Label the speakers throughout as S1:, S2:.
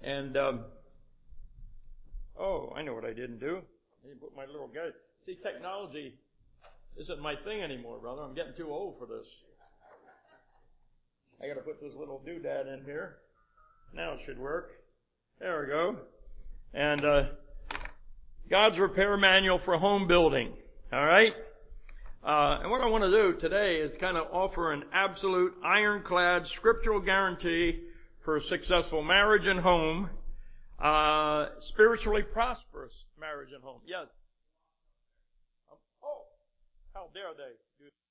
S1: And, I know what I didn't do. I didn't put my little guy. See, technology isn't my thing anymore, brother. I'm getting too old for this. I got to put this little doodad in here. Now it should work. There we go. And God's Repair Manual for Home Building. All right? And what I want to do today is kind of offer an absolute ironclad scriptural guarantee for a successful marriage and home, spiritually prosperous marriage and home. Yes? How dare they do that?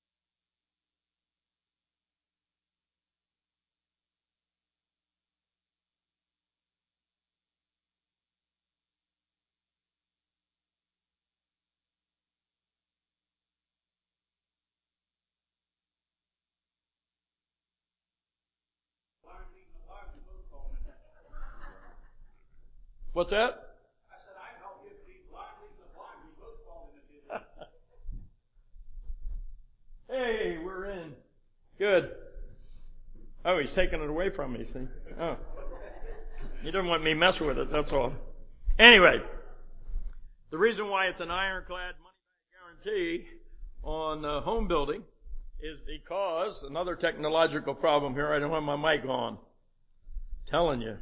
S1: What's that?
S2: I said, I help you be blind leading the blind. We both fall into it.
S1: Hey, we're in. Good. Oh, he's taking it away from me, see? Oh. He doesn't want me messing with it, that's all. Anyway, the reason why it's an ironclad money-back guarantee on home building is because, another technological problem here, I don't have my mic on. Telling you.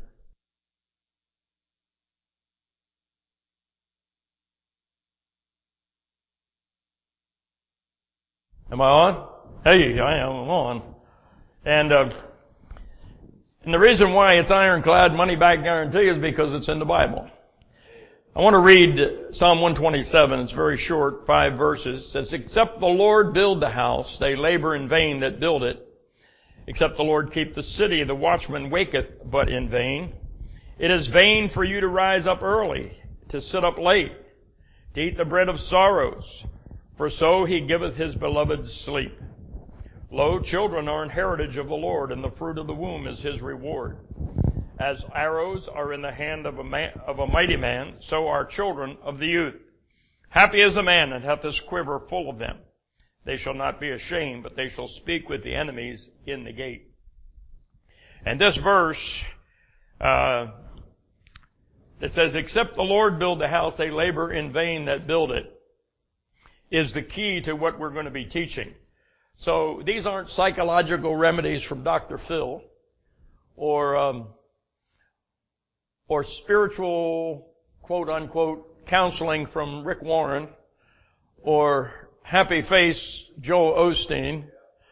S1: Am I on? Hey, I am on. And the reason why it's ironclad money-back guarantee is because it's in the Bible. I want to read Psalm 127. It's very short, 5 verses. It says, "Except the Lord build the house, they labor in vain that build it. Except the Lord keep the city, the watchman waketh but in vain. It is vain for you to rise up early, to sit up late, to eat the bread of sorrows. For so he giveth his beloved sleep. Lo, children are an heritage of the Lord, and the fruit of the womb is his reward. As arrows are in the hand of a mighty man, so are children of the youth. Happy is the man that hath his quiver full of them. They shall not be ashamed, but they shall speak with the enemies in the gate." And this verse, it says, "Except the Lord build the house, they labor in vain that build it," is the key to what we're going to be teaching. So these aren't psychological remedies from Dr. Phil or spiritual, quote unquote, counseling from Rick Warren or happy face Joel Osteen,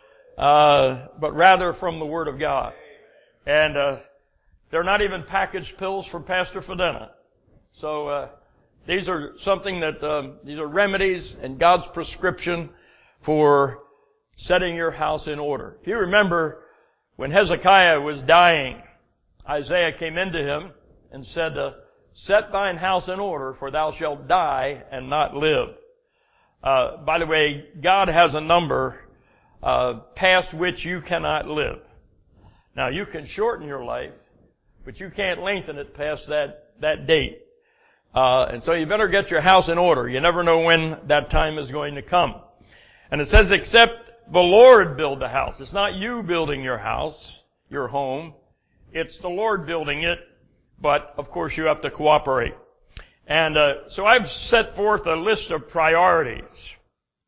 S1: but rather from the Word of God. And they're not even packaged pills from Pastor Fedena. So these are something that these are remedies and God's prescription for setting your house in order. If you remember, when Hezekiah was dying, Isaiah came into him and said, "Set thine house in order, for thou shalt die and not live." By the way, God has a number past which you cannot live. Now, you can shorten your life, but you can't lengthen it past that date. And so you better get your house in order. You never know when that time is going to come. And it says, "Except the Lord build the house." It's not you building your house, your home. It's the Lord building it. But, of course, you have to cooperate. And so I've set forth a list of priorities.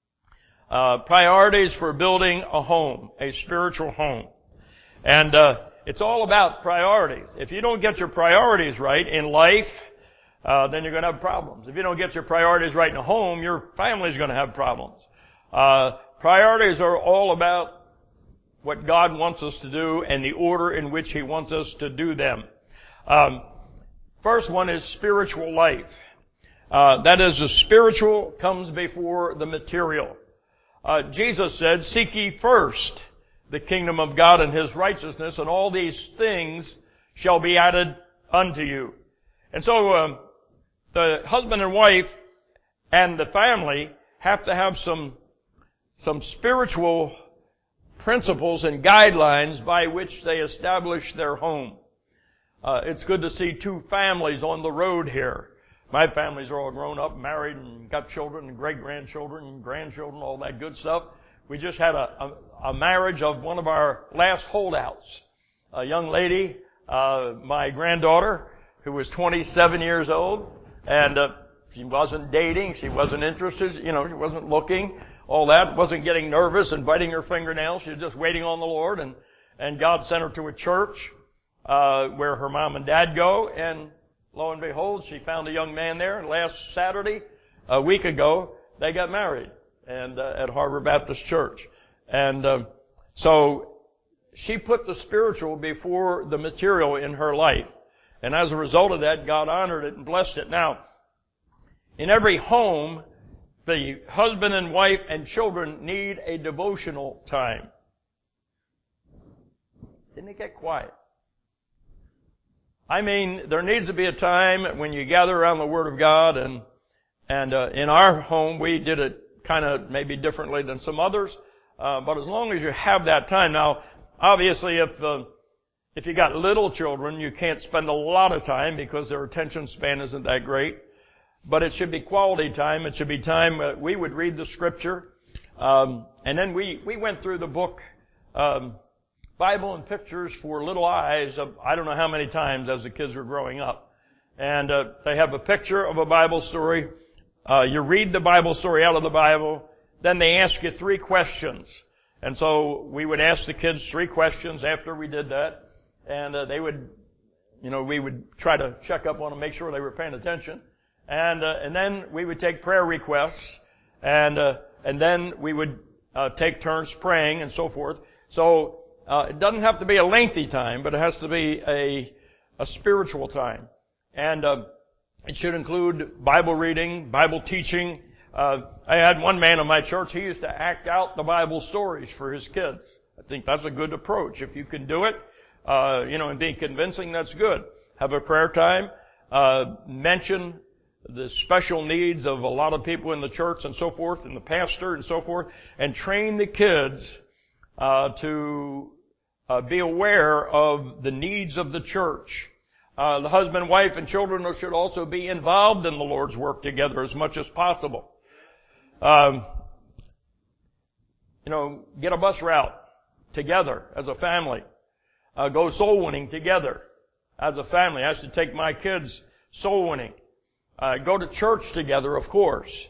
S1: Priorities for building a home, a spiritual home. And it's all about priorities. If you don't get your priorities right in life, then you're going to have problems. If you don't get your priorities right in a home, your family's going to have problems. Priorities are all about what God wants us to do and the order in which He wants us to do them. First one is spiritual life. That is, the spiritual comes before the material. Jesus said, "Seek ye first the kingdom of God and His righteousness, and all these things shall be added unto you." And so the husband and wife and the family have to have some spiritual principles and guidelines by which they establish their home. It's good to see two families on the road here. My families are all grown up, married, and got children and great-grandchildren and grandchildren, all that good stuff. We just had a marriage of one of our last holdouts. A young lady, my granddaughter, who was 27 years old, and she wasn't dating, she wasn't interested, she wasn't looking, all that, wasn't getting nervous and biting her fingernails. She was just waiting on the Lord, and God sent her to a church where her mom and dad go, and lo and behold, she found a young man there, and last Saturday, a week ago, they got married, and at Harbor Baptist Church. And so she put the spiritual before the material in her life. And as a result of that, God honored it and blessed it. Now, in every home, the husband and wife and children need a devotional time. Didn't it get quiet? I mean, there needs to be a time when you gather around the Word of God, and in our home, we did it kind of maybe differently than some others. But as long as you have that time. Now, obviously, if you got little children, you can't spend a lot of time because their attention span isn't that great. But it should be quality time. It should be time we would read the Scripture. And then we went through the book, Bible and Pictures for Little Eyes, I don't know how many times as the kids were growing up. And they have a picture of a Bible story. You read the Bible story out of the Bible. Then they ask you 3 questions. And so we would ask the kids 3 questions after we did that. And they would, we would try to check up on them, make sure they were paying attention. And then we would take prayer requests. And then we would take turns praying and so forth. So it doesn't have to be a lengthy time, but it has to be a spiritual time. And it should include Bible reading, Bible teaching. I had one man in my church, he used to act out the Bible stories for his kids. I think that's a good approach. If you can do it, and be convincing, that's good. Have a prayer time. Mention the special needs of a lot of people in the church and so forth, and the pastor and so forth, and train the kids to be aware of the needs of the church. The husband, wife, and children should also be involved in the Lord's work together as much as possible. Get a bus route together as a family. Go soul winning together as a family. I used to take my kids soul winning. Go to church together, of course.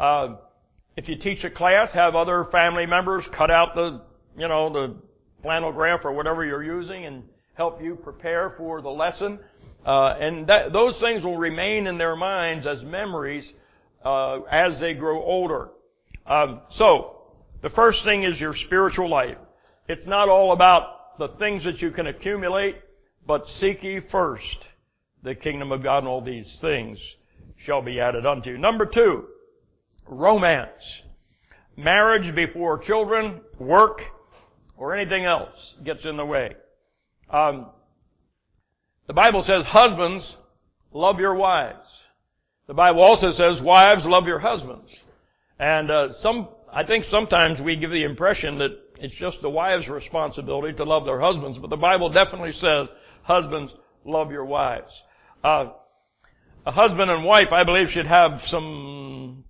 S1: If you teach a class, have other family members cut out the flannel graph or whatever you're using and help you prepare for the lesson. And those things will remain in their minds as memories as they grow older. So, the first thing is your spiritual life. It's not all about the things that you can accumulate, but seek ye first the kingdom of God, and all these things shall be added unto you. Number 2, romance. Marriage before children, work, or anything else gets in the way. The Bible says, husbands, love your wives. The Bible also says, wives, love your husbands. And I think sometimes we give the impression that it's just the wives' responsibility to love their husbands, but the Bible definitely says, husbands, love your wives. A husband and wife, I believe, should have some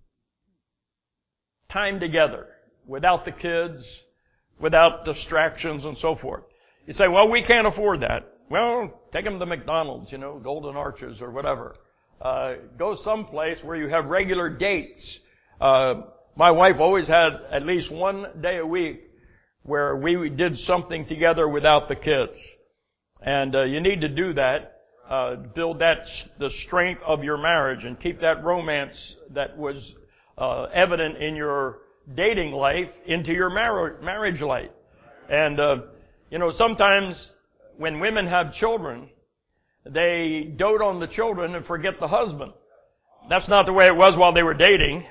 S1: time together without the kids, without distractions and so forth. You say, well, we can't afford that. Well, take them to McDonald's, Golden Arches or whatever. Go someplace where you have regular dates. My wife always had at least one day a week where we did something together without the kids. And you need to do that. Build the strength of your marriage and keep that romance that was evident in your dating life into your marriage life. And, sometimes when women have children, they dote on the children and forget the husband. That's not the way it was while they were dating,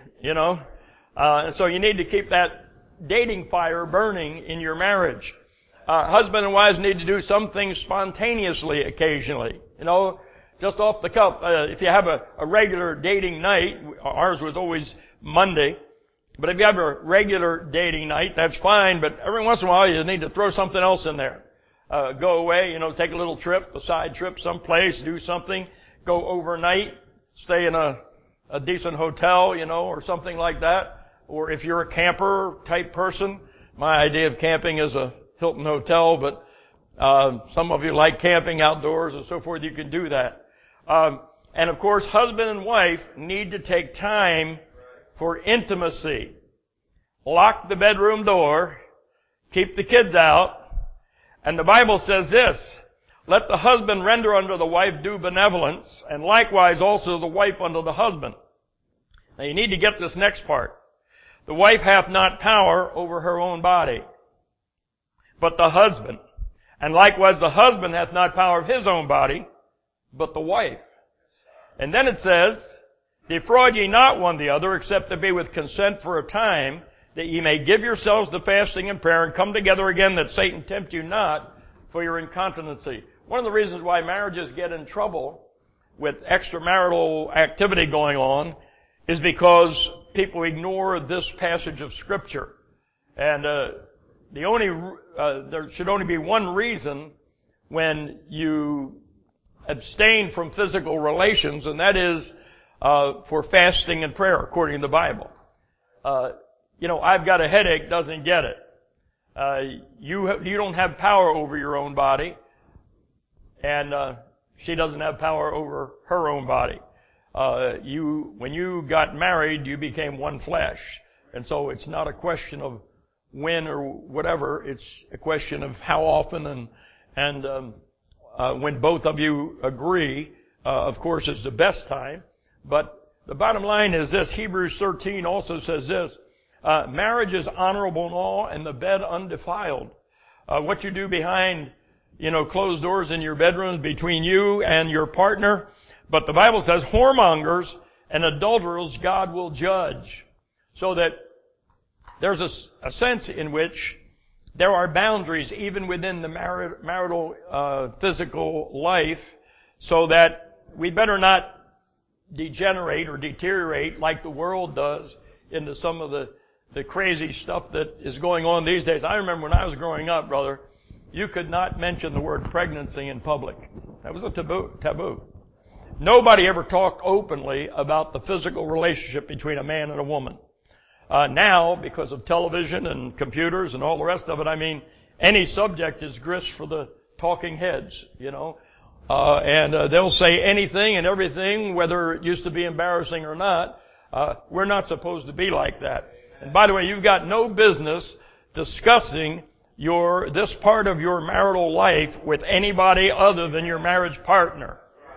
S1: And so you need to keep that dating fire burning in your marriage. Husband and wives need to do some things spontaneously occasionally. Just off the cuff. If you have a regular dating night, ours was always Monday, but if you have a regular dating night, that's fine, but every once in a while you need to throw something else in there. Go away, take a little trip, a side trip someplace, do something, go overnight, stay in a decent hotel, or something like that. Or if you're a camper type person, my idea of camping is a Hilton hotel, but some of you like camping outdoors and so forth, you can do that. And of course, husband and wife need to take time for intimacy. Lock the bedroom door, keep the kids out, and the Bible says this, let the husband render unto the wife due benevolence, and likewise also the wife unto the husband. Now you need to get this next part. The wife hath not power over her own body, but the husband. And likewise the husband hath not power of his own body, but the wife. And then it says, defraud ye not one the other, except to be with consent for a time, that ye may give yourselves to fasting and prayer, and come together again, that Satan tempt you not for your incontinency. One of the reasons why marriages get in trouble with extramarital activity going on is because people ignore this passage of Scripture. And there should only be one reason when you abstain from physical relations, and that is for fasting and prayer, according to the Bible. I've got a headache doesn't get it. You don't have power over your own body, and she doesn't have power over her own body. When you got married, you became one flesh, and so it's not a question of when or whatever. It's a question of how often, and when both of you agree. Of course, it's the best time. But the bottom line is this: Hebrews 13 also says this. Marriage is honorable in all, and the bed undefiled. What you do behind, closed doors in your bedrooms between you and your partner. But the Bible says whoremongers and adulterers God will judge. So that there's a sense in which there are boundaries even within the marital physical life, so that we better not degenerate or deteriorate like the world does into some of the crazy stuff that is going on these days. I remember when I was growing up, brother, you could not mention the word pregnancy in public. That was a taboo. Nobody ever talked openly about the physical relationship between a man and a woman. Now, because of television and computers and all the rest of it, any subject is grist for the talking heads, and they'll say anything and everything, whether it used to be embarrassing or not. We're not supposed to be like that. And by the way, you've got no business discussing this part of your marital life with anybody other than your marriage partner.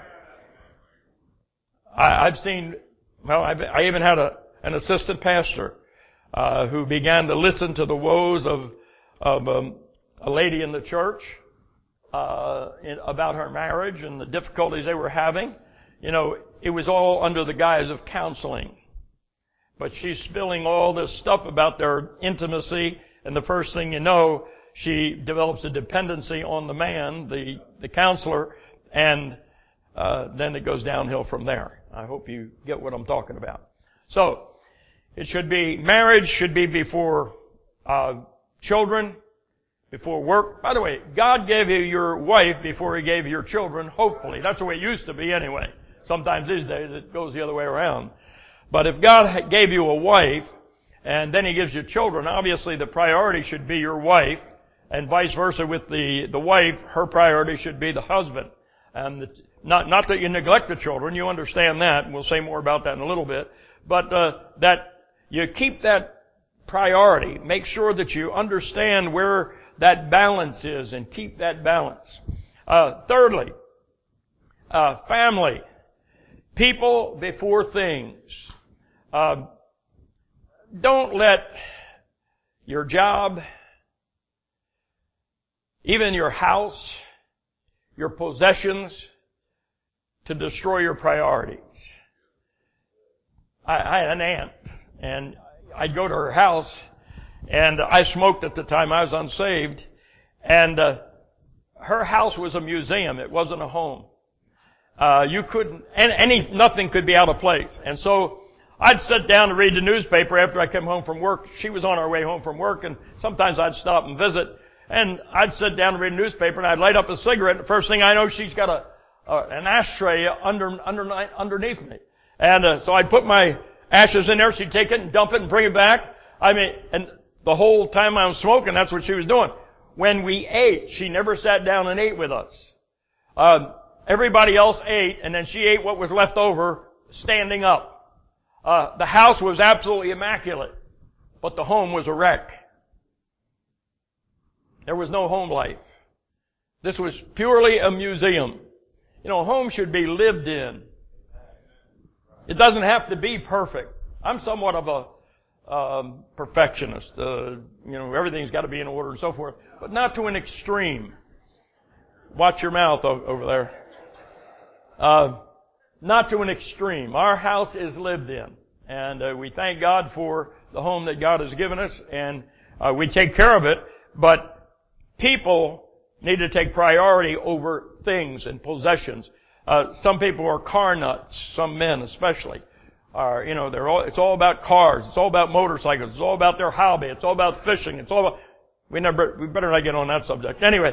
S1: I even had an assistant pastor who began to listen to the woes of a lady in the church about her marriage and the difficulties they were having. It was all under the guise of counseling. But she's spilling all this stuff about their intimacy, and the first thing you know, she develops a dependency on the man, the counselor, and then it goes downhill from there. I hope you get what I'm talking about. So, marriage should be before children, before work. By the way, God gave you your wife before He gave you your children, hopefully. That's the way it used to be anyway. Sometimes these days it goes the other way around. But if God gave you a wife, and then He gives you children, obviously the priority should be your wife, and vice versa with the wife, her priority should be the husband. And not that you neglect the children, you understand that, and we'll say more about that in a little bit, but that you keep that priority. Make sure that you understand where that balance is and keep that balance. Thirdly, family. People before things. Don't let your job, even your house, your possessions, to destroy your priorities. I had an aunt, and I'd go to her house, and I smoked at the time. I was unsaved, and her house was a museum. It wasn't a home. Nothing could be out of place. And so I'd sit down to read the newspaper after I came home from work. She was on our way home from work, and sometimes I'd stop and visit. And I'd sit down to read the newspaper, and I'd light up a cigarette. And the first thing I know, she's got an ashtray underneath me. And so I'd put my ashes in there. She'd take it and dump it and bring it back. And the whole time I was smoking, that's what she was doing. When we ate, she never sat down and ate with us. Everybody else ate, and then she ate what was left over standing up. The house was absolutely immaculate, but the home was a wreck. There was no home life. This was purely a museum. You know, a home should be lived in. It doesn't have to be perfect. I'm somewhat of a perfectionist. Everything's got to be in order and so forth, but not to an extreme. Watch your mouth over there. Not to an extreme. Our house is lived in, and we thank God for the home that God has given us, and we take care of it, but people need to take priority over things and possessions. Some people are car nuts, some men especially. It's all about cars, it's all about motorcycles, it's all about their hobby, it's all about fishing, it's all about, we better not get on that subject. Anyway,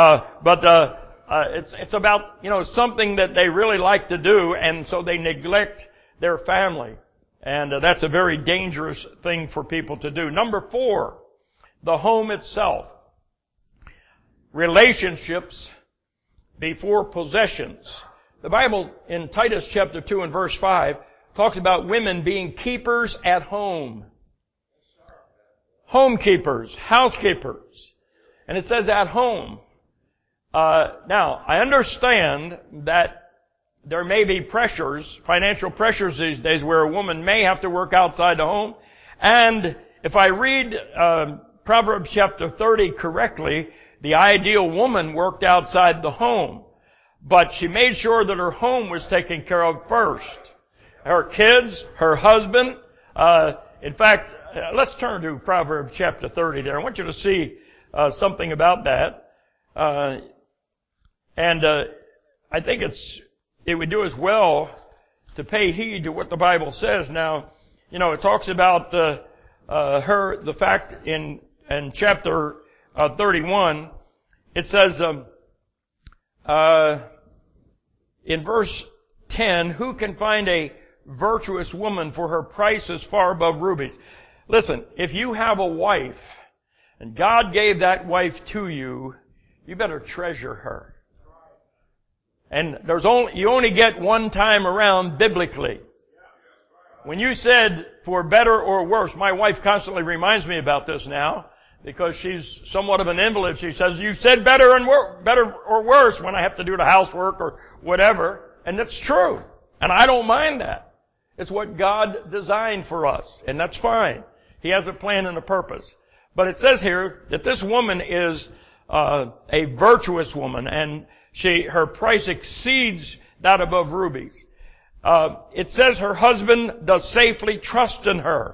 S1: it's about, something that they really like to do, and so they neglect their family. And that's a very dangerous thing for people to do. Number 4, the home itself. Relationships before possessions. The Bible in Titus chapter 2 and verse 5 talks about women being keepers at home. Homekeepers, housekeepers. And it says at home. Now, I understand that there may be pressures, financial pressures these days, where a woman may have to work outside the home. And if I read Proverbs chapter 30 correctly, the ideal woman worked outside the home, but she made sure that her home was taken care of first. Her kids, her husband. In fact, let's turn to Proverbs chapter 30 there. I want you to see something about that. And I think it would do us well to pay heed to what the Bible says. Now, it talks about the fact in chapter 31, it says in verse 10, who can find a virtuous woman, for her price is far above rubies. Listen, if you have a wife and God gave that wife to you, you better treasure her. And you only get one time around biblically. When you said for better or worse, my wife constantly reminds me about this now, because she's somewhat of an invalid. She says, you said better or worse when I have to do the housework or whatever. And that's true. And I don't mind that. It's what God designed for us. And that's fine. He has a plan and a purpose. But it says here that this woman is a virtuous woman, and her price exceeds that above rubies. It says her husband does safely trust in her,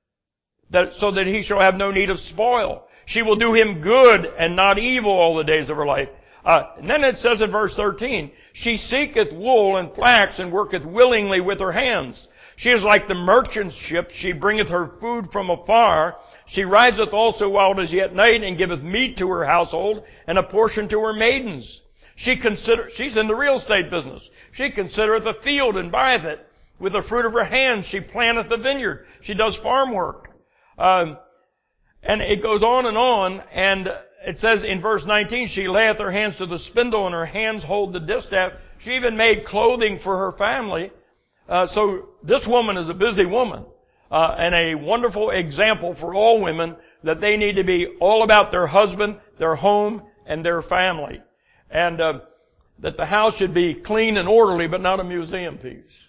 S1: so that he shall have no need of spoil. She will do him good and not evil all the days of her life. And then it says in verse 13, she seeketh wool and flax and worketh willingly with her hands. She is like the merchant's ship. She bringeth her food from afar. She riseth also while it is yet night, and giveth meat to her household and a portion to her maidens. She's in the real estate business. She considereth a field and buyeth it. With the fruit of her hands she planteth a vineyard. She does farm work. And it goes on, and it says in verse 19, she layeth her hands to the spindle, and her hands hold the distaff. She even made clothing for her family. So this woman is a busy woman, and a wonderful example for all women, that they need to be all about their husband, their home, and their family. And that the house should be clean and orderly, but not a museum piece.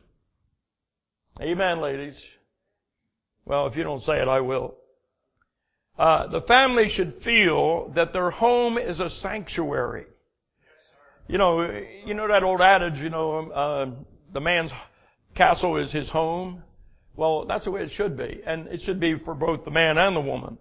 S1: Amen, ladies. Well, if you don't say it, I will. The family should feel that their home is a sanctuary. You know that old adage, the man's castle is his home. Well, that's the way it should be. And it should be for both the man and the woman.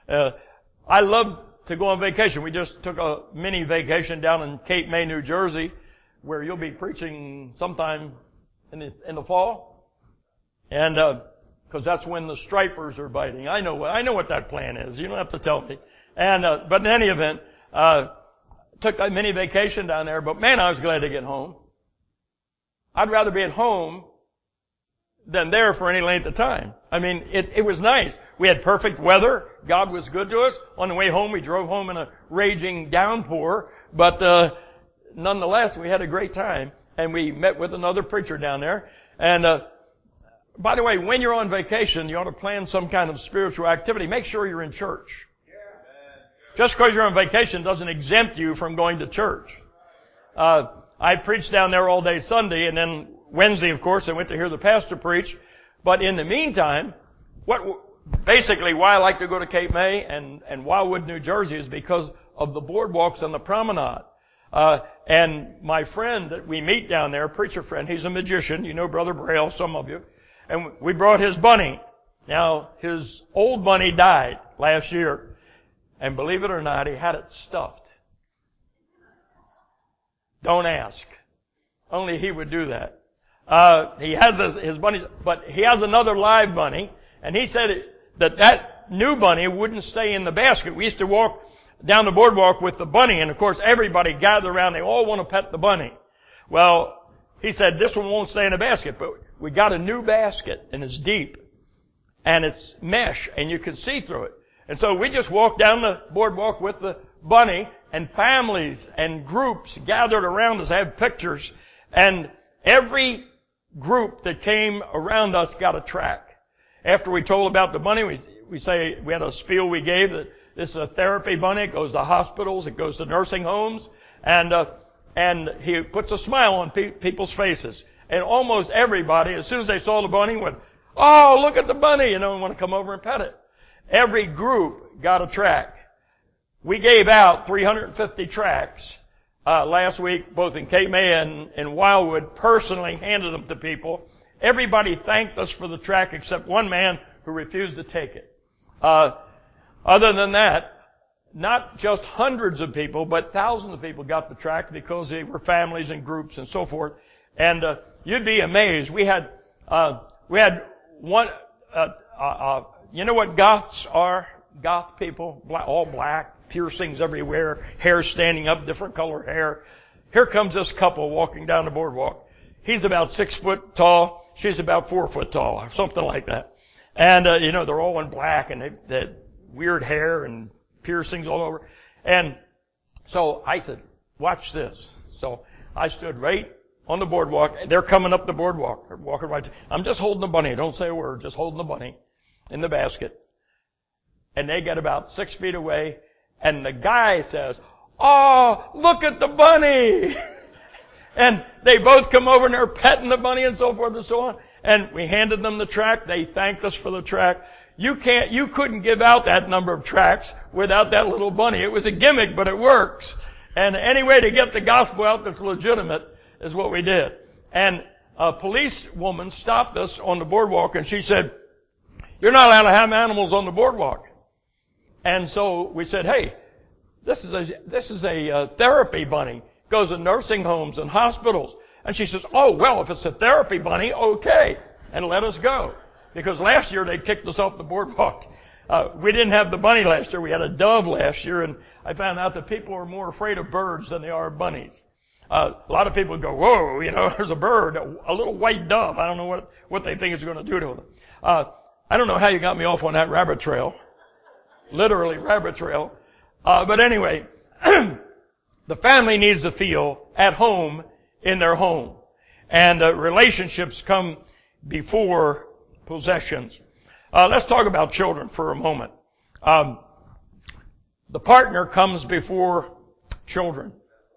S1: I love to go on vacation. We just took a mini vacation down in Cape May, New Jersey, where you'll be preaching sometime in the fall. And, because that's when the stripers are biting. I know what that plan is. You don't have to tell me. And, but in any event, took a mini vacation down there, but man, I was glad to get home. I'd rather be at home than there for any length of time. I mean, it was nice. We had perfect weather. God was good to us. On the way home, we drove home in a raging downpour, but, nonetheless, we had a great time, and we met with another preacher down there. And by the way, when you're on vacation, you ought to plan some kind of spiritual activity. Make sure you're in church. Just because you're on vacation doesn't exempt you from going to church. I preached down there all day Sunday, and then Wednesday, of course, I went to hear the pastor preach. But in the meantime, basically why I like to go to Cape May and Wildwood, New Jersey, is because of the boardwalks and the promenade. And my friend that we meet down there, preacher friend, he's a magician. You know Brother Braille, some of you. And we brought his bunny. Now, his old bunny died last year. And believe it or not, he had it stuffed. Don't ask. Only he would do that. He has his bunnies, but he has another live bunny. And he said that new bunny wouldn't stay in the basket. We used to walk down the boardwalk with the bunny, and of course everybody gathered around. They all want to pet the bunny. Well, he said this one won't stay in the basket, but we got a new basket, and it's deep, and it's mesh, and you can see through it. And so we just walked down the boardwalk with the bunny, and families and groups gathered around us, had pictures, and every group that came around us got a tract. After we told about the bunny, we say we had a spiel we gave that this is a therapy bunny. It goes to hospitals. It goes to nursing homes. And he puts a smile on people's faces. And almost everybody, as soon as they saw the bunny, went, "Oh, look at the bunny," and want to come over and pet it. Every group got a tract. We gave out 350 tracts last week, both in Cape May and Wildwood, personally handed them to people. Everybody thanked us for the tract except one man who refused to take it. Other than that, not just hundreds of people, but thousands of people got the tract because they were families and groups and so forth. And you'd be amazed. We had one. You know what goths are? Goth people, all black, piercings everywhere, hair standing up, different color hair. Here comes this couple walking down the boardwalk. He's about 6 foot tall. She's about 4 foot tall, or something like that. And, they're all in black, and they had weird hair and piercings all over. And so I said, "Watch this." So I stood right on the boardwalk. They're coming up the boardwalk. They're walking right. I'm just holding the bunny. Don't say a word. Just holding the bunny in the basket. And they get about 6 feet away, and the guy says, "Oh, look at the bunny." And they both come over and they're petting the bunny and so forth and so on. And we handed them the tract. They thanked us for the tract. You couldn't give out that number of tracts without that little bunny. It was a gimmick, but it works. And any way to get the gospel out that's legitimate is what we did. And a policewoman stopped us on the boardwalk, and she said, "You're not allowed to have animals on the boardwalk." And so we said, "Hey, this is a therapy bunny. Goes to nursing homes and hospitals." And she says, "Oh, well, if it's a therapy bunny, okay," and let us go. Because last year they kicked us off the boardwalk. We didn't have the bunny last year. We had a dove last year, and I found out that people are more afraid of birds than they are of bunnies. A lot of people go, "Whoa, there's a bird, a little white dove." I don't know what they think it's going to do to them. I don't know how you got me off on that rabbit trail. Literally rabbit trail. But anyway, the family needs to feel at home in their home. And relationships come before possessions. Let's talk about children for a moment. The partner comes before children.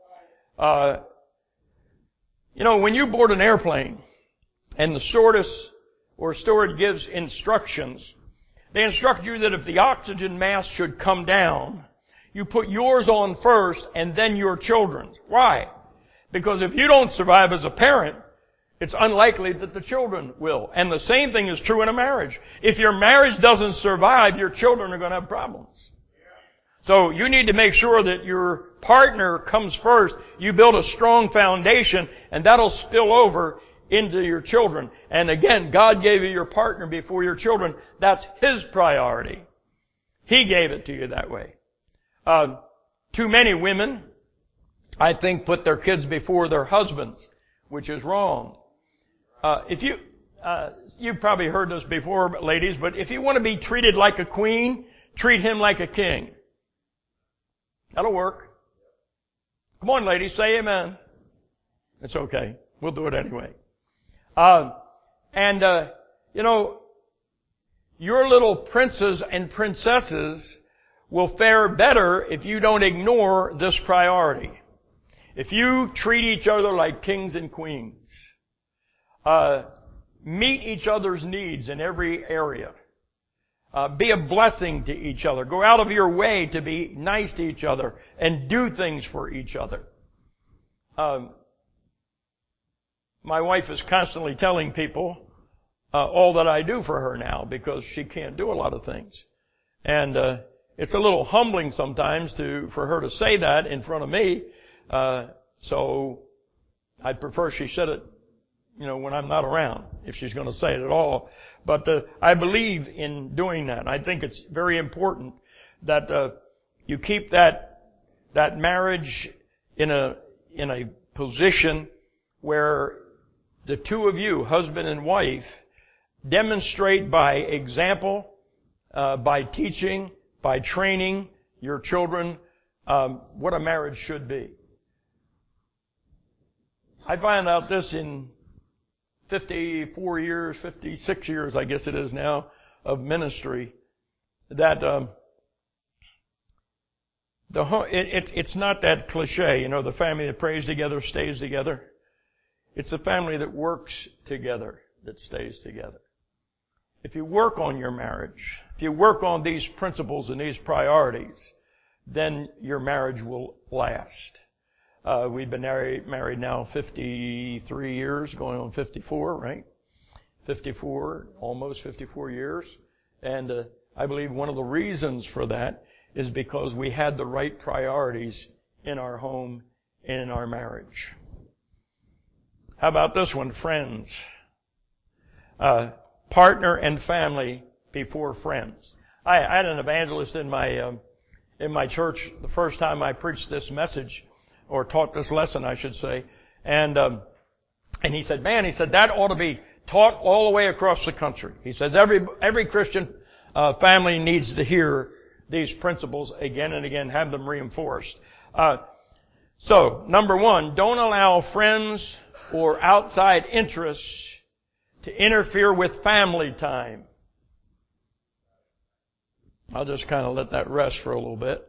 S1: When you board an airplane and the stewardess or steward gives instructions, they instruct you that if the oxygen mask should come down, you put yours on first and then your children's. Why? Because if you don't survive as a parent, it's unlikely that the children will. And the same thing is true in a marriage. If your marriage doesn't survive, your children are going to have problems. So you need to make sure that your partner comes first. You build a strong foundation, and that'll spill over into your children. And again, God gave you your partner before your children. That's His priority. He gave it to you that way. Too many women, I think, put their kids before their husbands, which is wrong. You've probably heard this before, ladies, but if you want to be treated like a queen, treat him like a king. That'll work. Come on, ladies, say amen. It's okay. We'll do it anyway. Your little princes and princesses will fare better if you don't ignore this priority. If you treat each other like kings and queens, meet each other's needs in every area, be a blessing to each other, go out of your way to be nice to each other and do things for each other. My wife is constantly telling people all that I do for her now because she can't do a lot of things. And it's a little humbling sometimes for her to say that in front of me. So I'd prefer she said it, when I'm not around, if she's going to say it at all. But I believe in doing that. I think it's very important that you keep that marriage in a position where the two of you, husband and wife, demonstrate by example, by teaching, by training your children what a marriage should be. I found out this in 56 years, I guess it is now, of ministry, that it's not that cliche, the family that prays together stays together. It's the family that works together that stays together. If you work on your marriage, if you work on these principles and these priorities, then your marriage will last. We've been married now 53 years, going on 54, right? 54, almost 54 years. And I believe one of the reasons for that is because we had the right priorities in our home and in our marriage. How about this one? Friends. Partner and family before friends. I had an evangelist in my church the first time I preached this message, or taught this lesson, I should say. And he said, that ought to be taught all the way across the country. He says every Christian family needs to hear these principles again and again, have them reinforced. So, number one, don't allow friends or outside interests to interfere with family time. I'll just kind of let that rest for a little bit.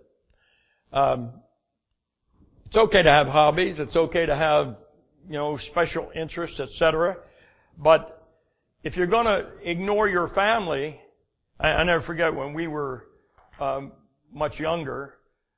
S1: It's okay to have hobbies. It's okay to have, special interests, etc. But if you're going to ignore your family, I never forget when we were much younger,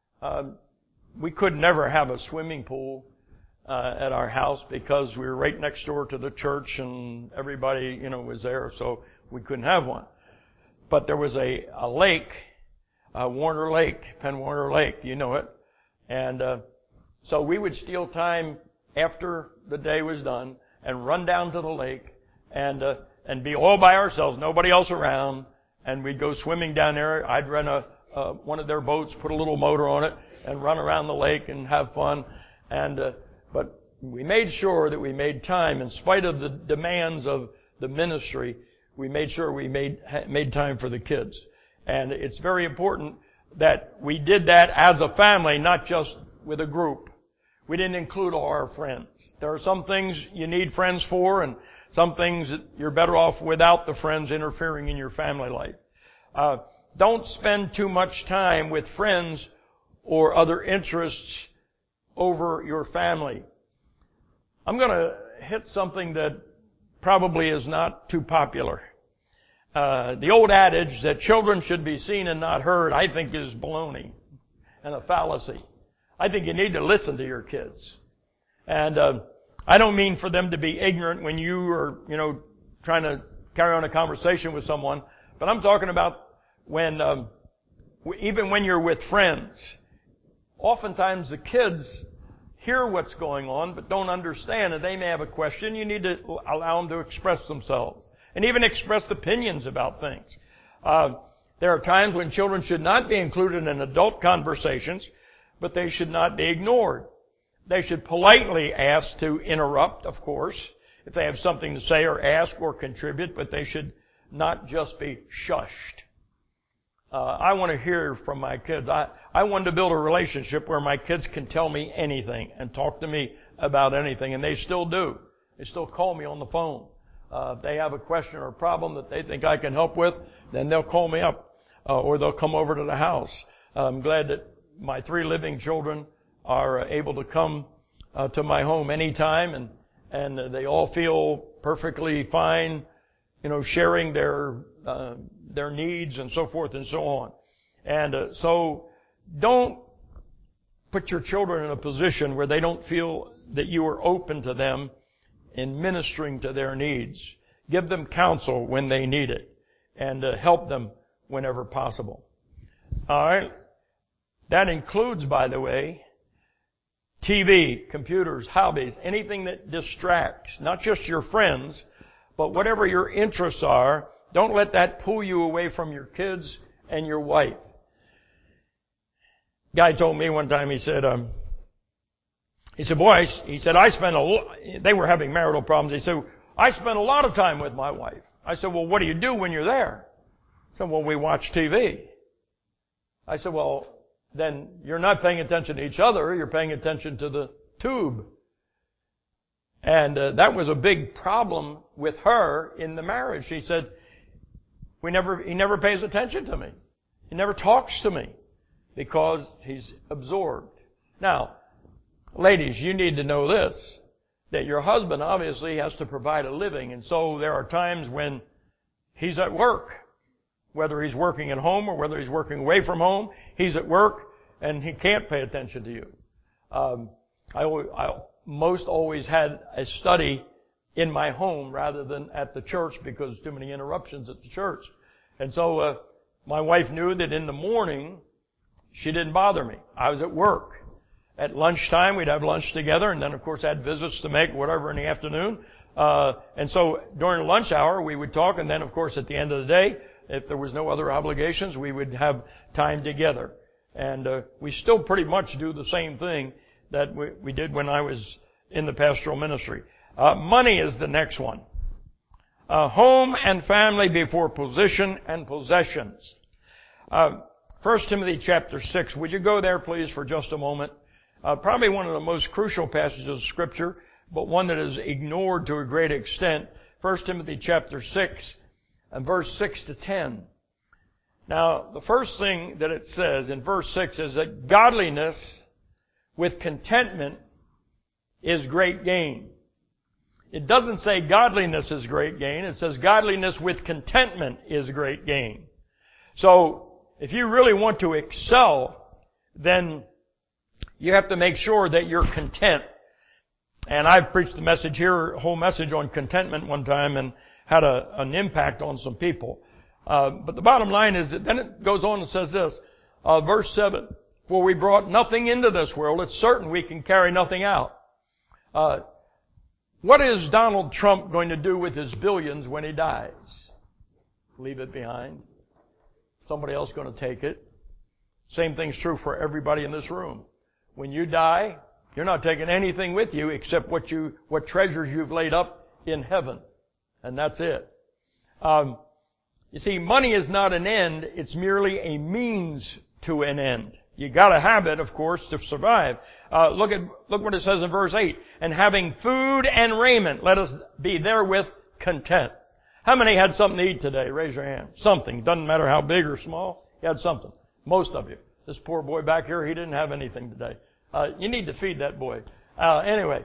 S1: we could never have a swimming pool at our house because we were right next door to the church and everybody, was there, so we couldn't have one. But there was a lake, Warner Lake, Penn Warner Lake, you know it. And so we would steal time after the day was done and run down to the lake and be all by ourselves, nobody else around, and we'd go swimming down there. I'd rent one of their boats, put a little motor on it, and run around the lake and have fun. But we made sure that we made time, in spite of the demands of the ministry. We made sure we made time for the kids. And it's very important that we did that as a family, not just with a group. We didn't include all our friends. There are some things you need friends for, and some things that you're better off without the friends interfering in your family life. Don't spend too much time with friends or other interests over your family. I'm going to hit something that probably is not too popular. The old adage that children should be seen and not heard, I think, is baloney and a fallacy. I think you need to listen to your kids. And I don't mean for them to be ignorant when you are, trying to carry on a conversation with someone, but I'm talking about when, even when you're with friends. Oftentimes the kids hear what's going on but don't understand, and they may have a question. You need to allow them to express themselves and even express opinions about things. There are times when children should not be included in adult conversations, but they should not be ignored. They should politely ask to interrupt, of course, if they have something to say or ask or contribute, but they should not just be shushed. I want to hear from my kids. I want to build a relationship where my kids can tell me anything and talk to me about anything, and they still do. They still call me on the phone. If they have a question or a problem that they think I can help with, then they'll call me up, or they'll come over to the house. I'm glad that my 3 living children are able to come to my home anytime, and they all feel perfectly fine, sharing their needs and so forth and so on. And so don't put your children in a position where they don't feel that you are open to them in ministering to their needs. Give them counsel when they need it, and help them whenever possible. All right? That includes, by the way, TV, computers, hobbies, anything that distracts, not just your friends, but whatever your interests are. Don't let that pull you away from your kids and your wife. Guy told me one time, he said, boy, I spent they were having marital problems. He said, I spent a lot of time with my wife. I said, well, what do you do when you're there? He said, well, we watch TV. I said, well, then you're not paying attention to each other, you're paying attention to the tube. And that was a big problem with her in the marriage. She said, he never pays attention to me. He never talks to me because he's absorbed. Now, ladies, you need to know this, that your husband obviously has to provide a living, and so there are times when he's at work. Whether he's working at home or whether he's working away from home, he's at work and he can't pay attention to you. I most always had a study in my home rather than at the church because too many interruptions at the church. And so my wife knew that in the morning she didn't bother me. I was at work. At lunchtime we'd have lunch together, and then of course I had visits to make, whatever, in the afternoon. And so during lunch hour we would talk, and then of course at the end of the day, if there was no other obligations, we would have time together. And we still pretty much do the same thing that we did when I was in the pastoral ministry. Money is the next one. Home and family before position and possessions. 1 Timothy chapter 6. Would you go there, please, for just a moment? Probably one of the most crucial passages of Scripture, but one that is ignored to a great extent. 1 Timothy chapter 6. And verse 6 to 10. Now, the first thing that it says in verse 6 is that godliness with contentment is great gain. It doesn't say godliness is great gain. It says godliness with contentment is great gain. So, if you really want to excel, then you have to make sure that you're content. And I've preached the message here, a whole message on contentment one time, and had an impact on some people. But the bottom line is that then it goes on and says this, verse 7, for we brought nothing into this world, it's certain we can carry nothing out. What is Donald Trump going to do with his billions when he dies? Leave it behind. Somebody else going to take it. Same thing's true for everybody in this room. When you die, you're not taking anything with you except what treasures you've laid up in heaven. And that's it. You see, money is not an end, it's merely a means to an end. You gotta have it, of course, to survive. Look what it says in verse 8. And having food and raiment, let us be therewith content. How many had something to eat today? Raise your hand. Something. Doesn't matter how big or small. You had something. Most of you. This poor boy back here, he didn't have anything today. You need to feed that boy. Anyway.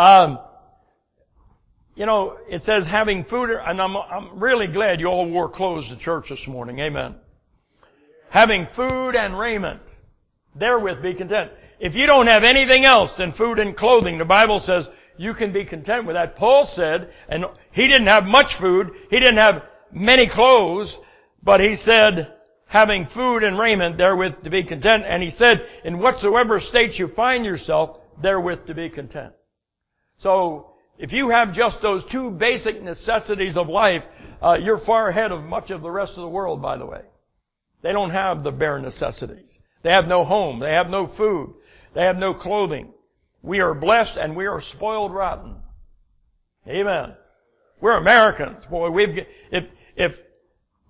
S1: It says having food, and I'm really glad you all wore clothes to church this morning. Amen. Having food and raiment, therewith be content. If you don't have anything else than food and clothing, the Bible says you can be content with that. Paul said, and he didn't have much food, he didn't have many clothes, but he said, having food and raiment, therewith to be content. And he said, in whatsoever state you find yourself, therewith to be content. So, if you have just those two basic necessities of life, you're far ahead of much of the rest of the world, by the way. They don't have the bare necessities. They have no home. They have no food. They have no clothing. We are blessed and we are spoiled rotten. Amen. We're Americans. Boy, if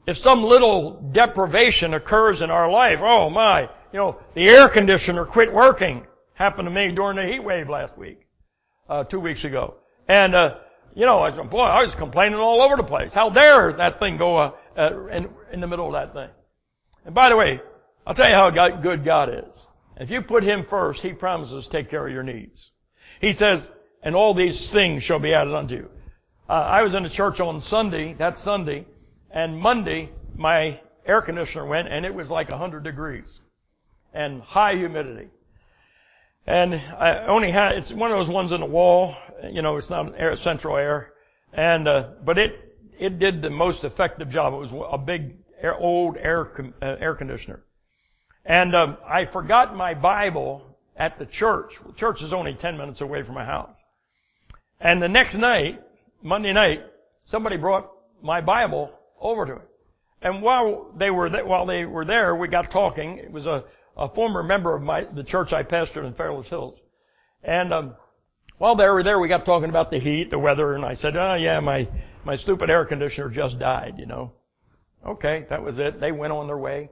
S1: if some little deprivation occurs in our life, oh my, the air conditioner quit working. Happened to me during the heat wave last week, 2 weeks ago. And, I was complaining all over the place. How dare that thing go in the middle of that thing? And by the way, I'll tell you how good God is. If you put Him first, He promises to take care of your needs. He says, and all these things shall be added unto you. I was in the church on Sunday, and Monday, my air conditioner went, and it was like 100 degrees. And high humidity. And I only it's one of those ones in the wall, it's not central air. And, but it did the most effective job. It was a big old air conditioner. And, I forgot my Bible at the church. The church is only 10 minutes away from my house. And the next night, Monday night, somebody brought my Bible over to me. And while they were there, we got talking. It was a former member of the church I pastored in Fairless Hills. And, while they were there, we got talking about the heat, the weather, and I said, oh yeah, my stupid air conditioner just died, Okay, that was it. They went on their way.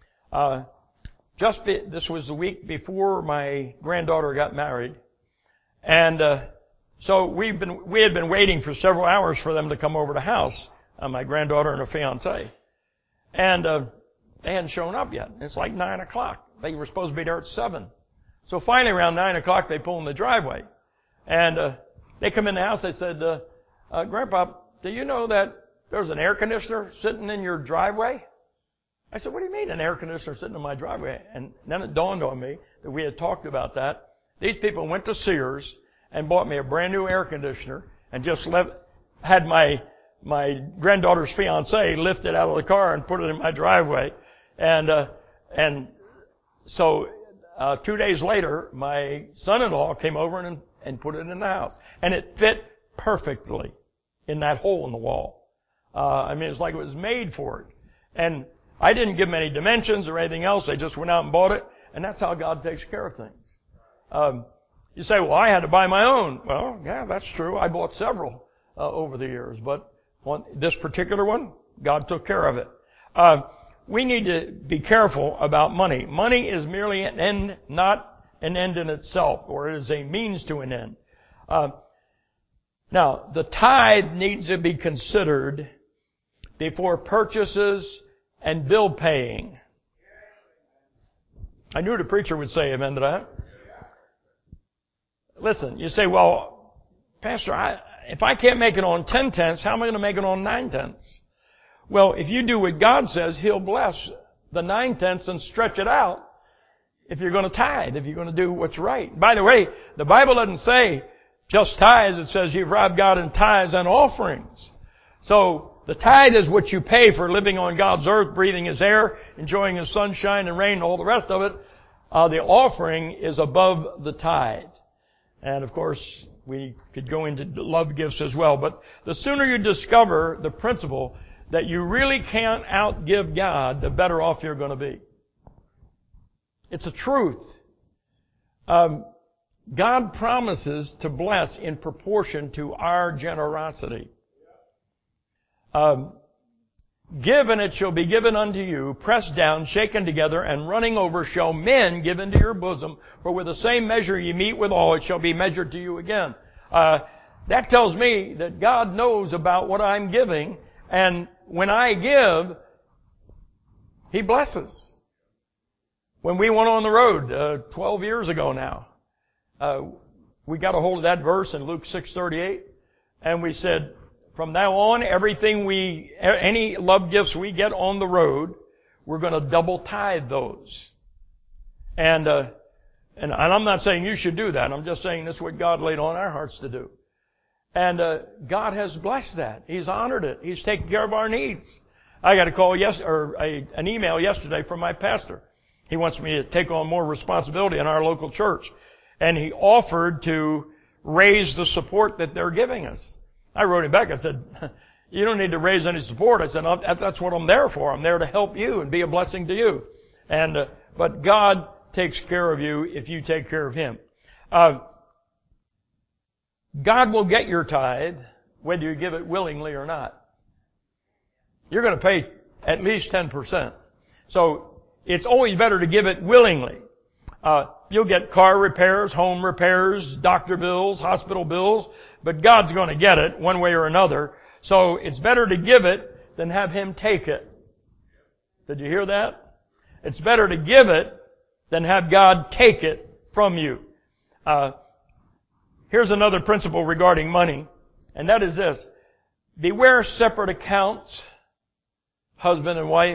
S1: This was the week before my granddaughter got married. And, so we had been waiting for several hours for them to come over to the house, my granddaughter and her fiancé. And, they hadn't shown up yet. It's like 9 o'clock. They were supposed to be there at 7. So finally around 9 o'clock they pull in the driveway. And, they come in the house, they said, Grandpa, do you know that there's an air conditioner sitting in your driveway? I said, what do you mean an air conditioner sitting in my driveway? And then it dawned on me that we had talked about that. These people went to Sears and bought me a brand new air conditioner and just had my granddaughter's fiancé lift it out of the car and put it in my driveway. And so 2 days later, my son-in-law came over and put it in the house. And it fit perfectly in that hole in the wall. It's like it was made for it. And I didn't give them any dimensions or anything else. They just went out and bought it. And that's how God takes care of things. You say, well, I had to buy my own. Well, yeah, that's true. I bought several over the years. But on this particular one, God took care of it. We need to be careful about money. Money is merely an end, not an end in itself, or it is a means to an end. Now, the tithe needs to be considered before purchases and bill paying. I knew the preacher would say amen to that. Listen, you say, well, Pastor, if I can't make it on 10 tenths, how am I going to make it on 9 tenths? Well, if you do what God says, He'll bless the 9 tenths and stretch it out if you're going to tithe, if you're going to do what's right. By the way, the Bible doesn't say just tithes. It says you've robbed God in tithes and offerings. So the tithe is what you pay for living on God's earth, breathing His air, enjoying His sunshine and rain and all the rest of it. The offering is above the tithe. And of course, we could go into love gifts as well. But the sooner you discover the principle that you really can't outgive God, the better off you're going to be. It's a truth. God promises to bless in proportion to our generosity. Give and it shall be given unto you, pressed down, shaken together, and running over shall men give into your bosom. For with the same measure ye meet withal, it shall be measured to you again. That tells me that God knows about what I'm giving, and when I give, He blesses. When we went on the road 12 years ago now, we got a hold of that verse in Luke 6:38, and we said, from now on, any love gifts we get on the road, we're going to double tithe those. And I'm not saying you should do that. I'm just saying that's what God laid on our hearts to do. And God has blessed that. He's honored it. He's taken care of our needs. I got a call an email yesterday from my pastor. He wants me to take on more responsibility in our local church, and he offered to raise the support that they're giving us. I wrote him back. I said, you don't need to raise any support. I said, that's what I'm there for. I'm there to help you and be a blessing to you. But God takes care of you if you take care of Him. God will get your tithe, whether you give it willingly or not. You're going to pay at least 10%. So it's always better to give it willingly. You'll get car repairs, home repairs, doctor bills, hospital bills, but God's going to get it one way or another. So it's better to give it than have Him take it. Did you hear that? It's better to give it than have God take it from you. Here's another principle regarding money, and that is this. Beware separate accounts, husband and wife,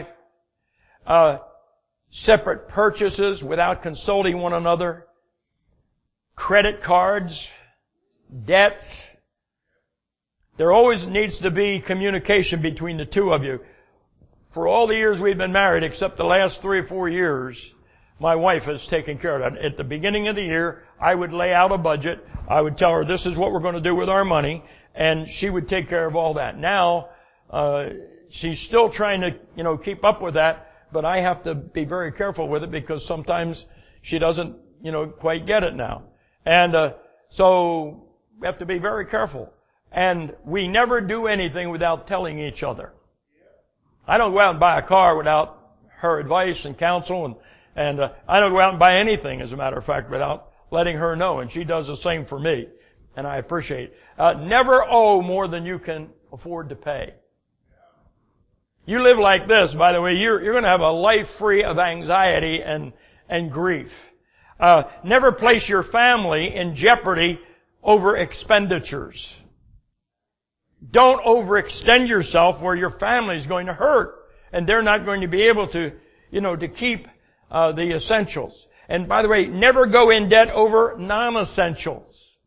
S1: separate purchases without consulting one another, credit cards, debts. There always needs to be communication between the two of you. For all the years we've been married, except the last 3 or 4 years, my wife has taken care of it. At the beginning of the year, I would lay out a budget. I would tell her this is what we're going to do with our money, and she would take care of all that. Now, she's still trying to, keep up with that, but I have to be very careful with it because sometimes she doesn't, quite get it now. And so we have to be very careful. And we never do anything without telling each other. I don't go out and buy a car without her advice and counsel, and I don't go out and buy anything, as a matter of fact, without letting her know. And she does the same for me, and I appreciate it. Never owe more than you can afford to pay. You live like this, by the way, you're going to have a life free of anxiety and grief. Never place your family in jeopardy over expenditures. Don't overextend yourself where your family is going to hurt and they're not going to be able to, to keep the essentials. And by the way, never go in debt over non-essentials.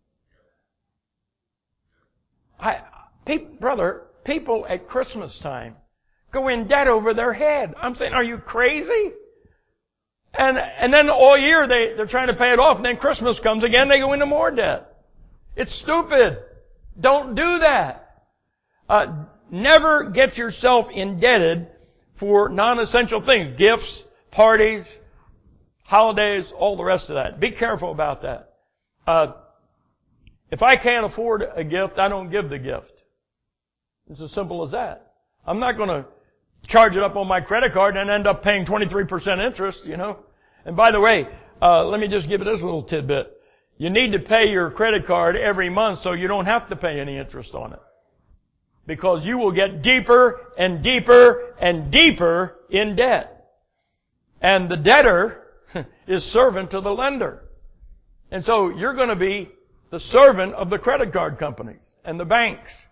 S1: People at Christmas time go in debt over their head. I'm saying, are you crazy? And then all year they're trying to pay it off, and then Christmas comes again, they go into more debt. It's stupid. Don't do that. Never get yourself indebted for non-essential things. Gifts, parties, holidays, all the rest of that. Be careful about that. If I can't afford a gift, I don't give the gift. It's as simple as that. I'm not going to charge it up on my credit card and end up paying 23% interest, And by the way, let me just give you this little tidbit. You need to pay your credit card every month so you don't have to pay any interest on it. Because you will get deeper and deeper and deeper in debt. And the debtor is servant to the lender. And so you're going to be the servant of the credit card companies and the banks.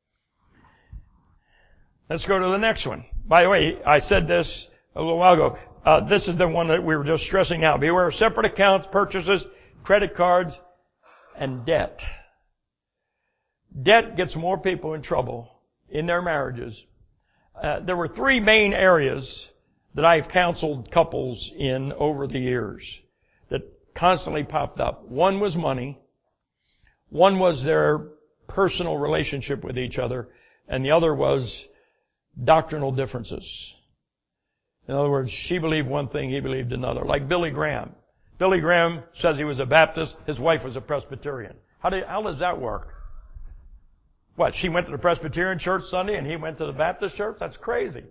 S1: Let's go to the next one. By the way, I said this a little while ago. This is the one that we were just stressing out. Beware of separate accounts, purchases, credit cards, and debt. Debt gets more people in trouble in their marriages. There were 3 main areas that I've counseled couples in over the years that constantly popped up. One was money. One was their personal relationship with each other. And the other was doctrinal differences. In other words, she believed one thing, he believed another. Like Billy Graham. Billy Graham says he was a Baptist. His wife was a Presbyterian. How does that work? What, she went to the Presbyterian church Sunday and he went to the Baptist church? That's crazy.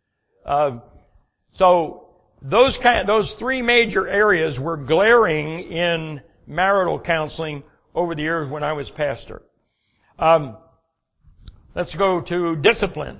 S1: So those 3 major areas were glaring in marital counseling over the years when I was pastor. Let's go to discipline.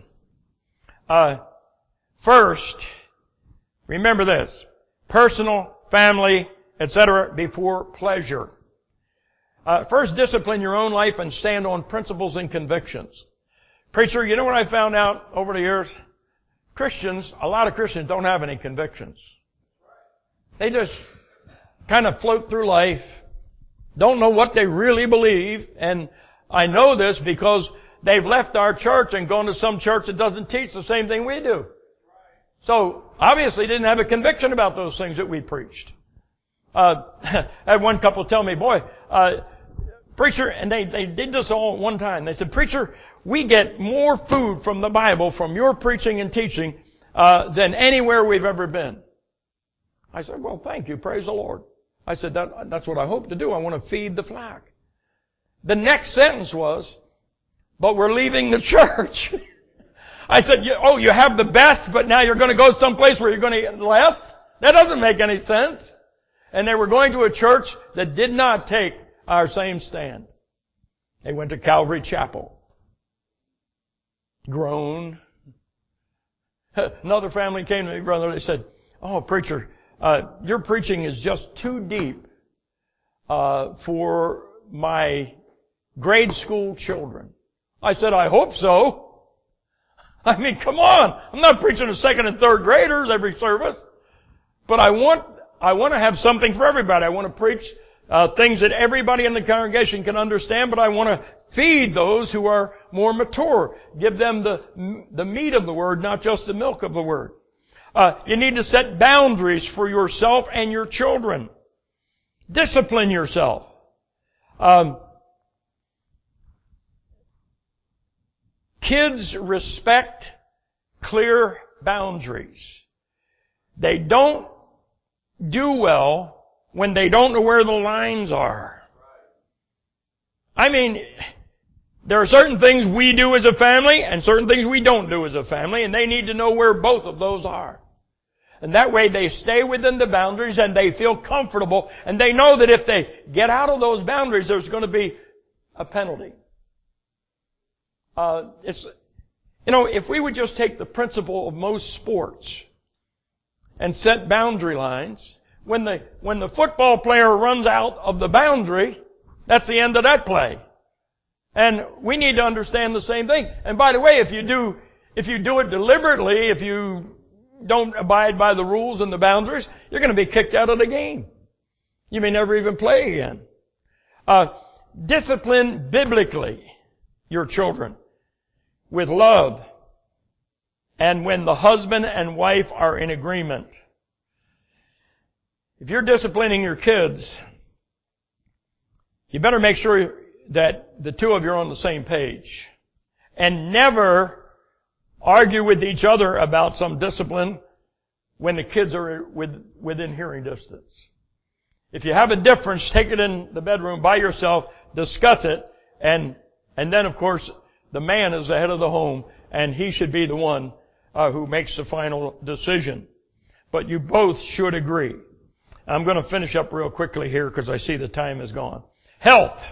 S1: First, remember this. Personal, family, etc. before pleasure. First, discipline your own life and stand on principles and convictions. Preacher, you know what I found out over the years? A lot of Christians don't have any convictions. They just kind of float through life, don't know what they really believe, and I know this because they've left our church and gone to some church that doesn't teach the same thing we do. So, obviously didn't have a conviction about those things that we preached. I had one couple tell me, preacher, and they did this all at one time. They said, preacher, we get more food from the Bible, from your preaching and teaching, than anywhere we've ever been. I said, well, thank you. Praise the Lord. I said, that's what I hope to do. I want to feed the flock. The next sentence was, but we're leaving the church. I said, you have the best, but now you're going to go someplace where you're going to get less? That doesn't make any sense. And they were going to a church that did not take our same stand. They went to Calvary Chapel. Grown. Another family came to me, brother. They said, "Oh, preacher, your preaching is just too deep for my grade school children." I said, "I hope so." I mean, come on. I'm not preaching to second and third graders every service. But I want to have something for everybody. I want to preach things that everybody in the congregation can understand, but I want to feed those who are more mature. Give them the meat of the Word, not just the milk of the Word. You need to set boundaries for yourself and your children. Discipline yourself. Kids respect clear boundaries. They don't do well when they don't know where the lines are. I mean, there are certain things we do as a family and certain things we don't do as a family, and they need to know where both of those are. And that way they stay within the boundaries and they feel comfortable, and they know that if they get out of those boundaries, there's going to be a penalty. If we would just take the principle of most sports and set boundary lines, when the football player runs out of the boundary, that's the end of that play. And we need to understand the same thing. And by the way, if you do it deliberately, if you don't abide by the rules and the boundaries, you're going to be kicked out of the game. You may never even play again. Discipline biblically your children with love, and when the husband and wife are in agreement. If you're disciplining your kids, you better make sure that the two of you are on the same page. And never argue with each other about some discipline when the kids are within hearing distance. If you have a difference, take it in the bedroom by yourself, discuss it, and then of course the man is the head of the home, and he should be the one who makes the final decision. But you both should agree. I'm going to finish up real quickly here because I see the time is gone. Health.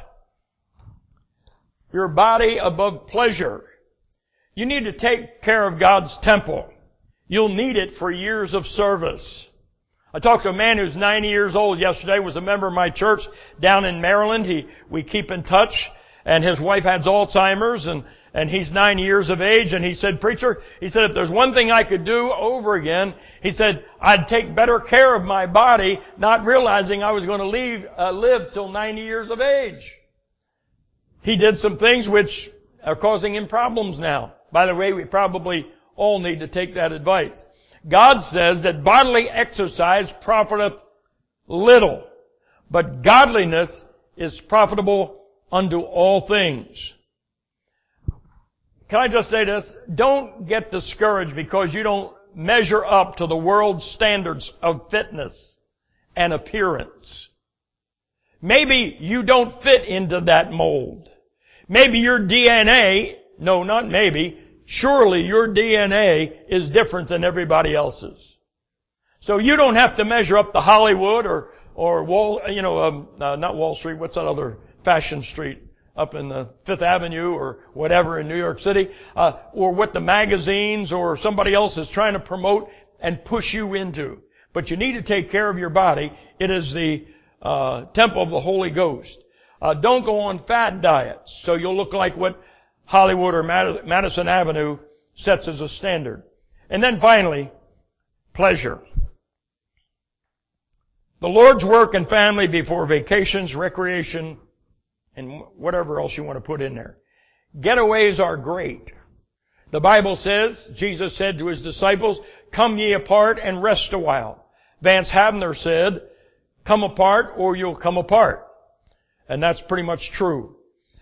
S1: Your body above pleasure. You need to take care of God's temple. You'll need it for years of service. I talked to a man who's 90 years old yesterday, was a member of my church down in Maryland. We keep in touch, and his wife has Alzheimer's, and he's 90 years of age, and he said, "Preacher," he said, "if there's one thing I could do over again," he said, "I'd take better care of my body, not realizing I was going to live till 90 years of age." He did some things which are causing him problems now. By the way, we probably all need to take that advice. God says that bodily exercise profiteth little, but godliness is profitable unto all things. Can I just say this? Don't get discouraged because you don't measure up to the world's standards of fitness and appearance. Maybe you don't fit into that mold. Maybe your DNA, no, not maybe, surely your DNA is different than everybody else's. So you don't have to measure up to Hollywood or not Wall Street, what's that other fashion street up in the Fifth Avenue or whatever in New York City, or what the magazines or somebody else is trying to promote and push you into. But you need to take care of your body. It is the temple of the Holy Ghost. Don't go on fad diets, so you'll look like what Hollywood or Madison Avenue sets as a standard. And then finally, pleasure. The Lord's work and family before vacations, recreation, and whatever else you want to put in there. Getaways are great. The Bible says, Jesus said to His disciples, "Come ye apart and rest a while." Vance Havner said, "Come apart or you'll come apart." And that's pretty much true.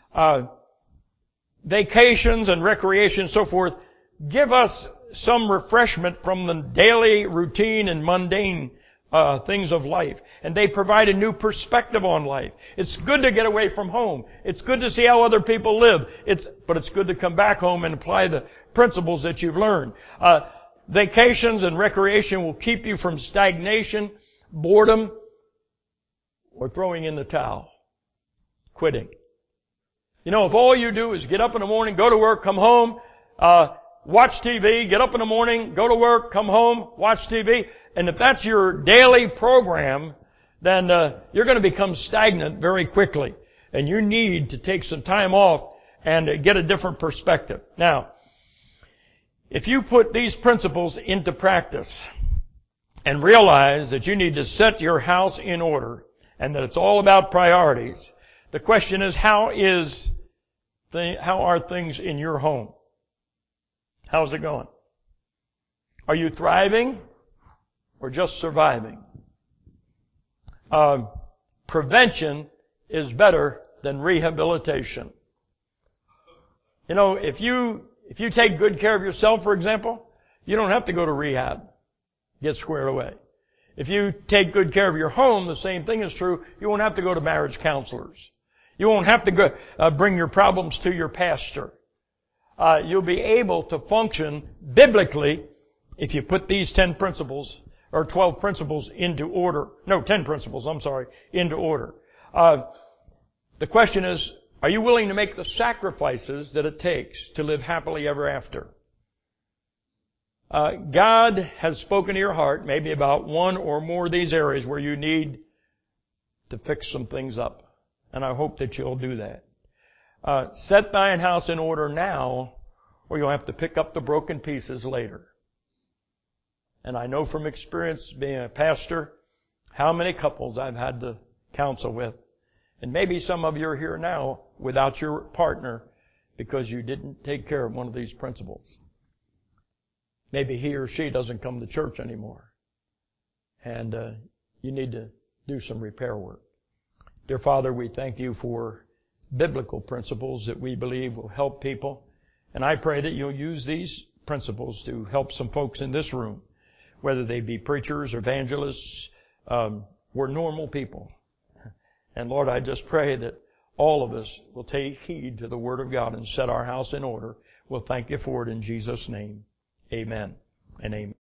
S1: Vacations and recreation and so forth give us some refreshment from the daily routine and mundane things of life. And they provide a new perspective on life. It's good to get away from home. It's good to see how other people live. But it's good to come back home and apply the principles that you've learned. Vacations and recreation will keep you from stagnation, boredom, or throwing in the towel, quitting. You know, if all you do is get up in the morning, go to work, come home, watch TV, get up in the morning, go to work, come home, watch TV, and if that's your daily program, then you're going to become stagnant very quickly. And you need to take some time off and get a different perspective. Now, if you put these principles into practice and realize that you need to set your house in order and that it's all about priorities, the question is, how are things in your home? How's it going? Are you thriving or just surviving? Prevention is better than rehabilitation. You know, if you take good care of yourself, for example, you don't have to go to rehab, get squared away. If you take good care of your home, the same thing is true. You won't have to go to marriage counselors. You won't have to go bring your problems to your pastor. You'll be able to function biblically if you put these 10 principles or 12 principles into order. No, 10 principles, into order. The question is, are you willing to make the sacrifices that it takes to live happily ever after? God has spoken to your heart maybe about one or more of these areas where you need to fix some things up. And I hope that you'll do that. Set thine house in order now, or you'll have to pick up the broken pieces later. And I know from experience being a pastor how many couples I've had to counsel with. And maybe some of you are here now without your partner because you didn't take care of one of these principles. Maybe he or she doesn't come to church anymore. And you need to do some repair work. Dear Father, we thank you for biblical principles that we believe will help people. And I pray that you'll use these principles to help some folks in this room, whether they be preachers or evangelists. We're normal people. And Lord, I just pray that all of us will take heed to the Word of God and set our house in order. We'll thank you for it in Jesus' name. Amen and amen.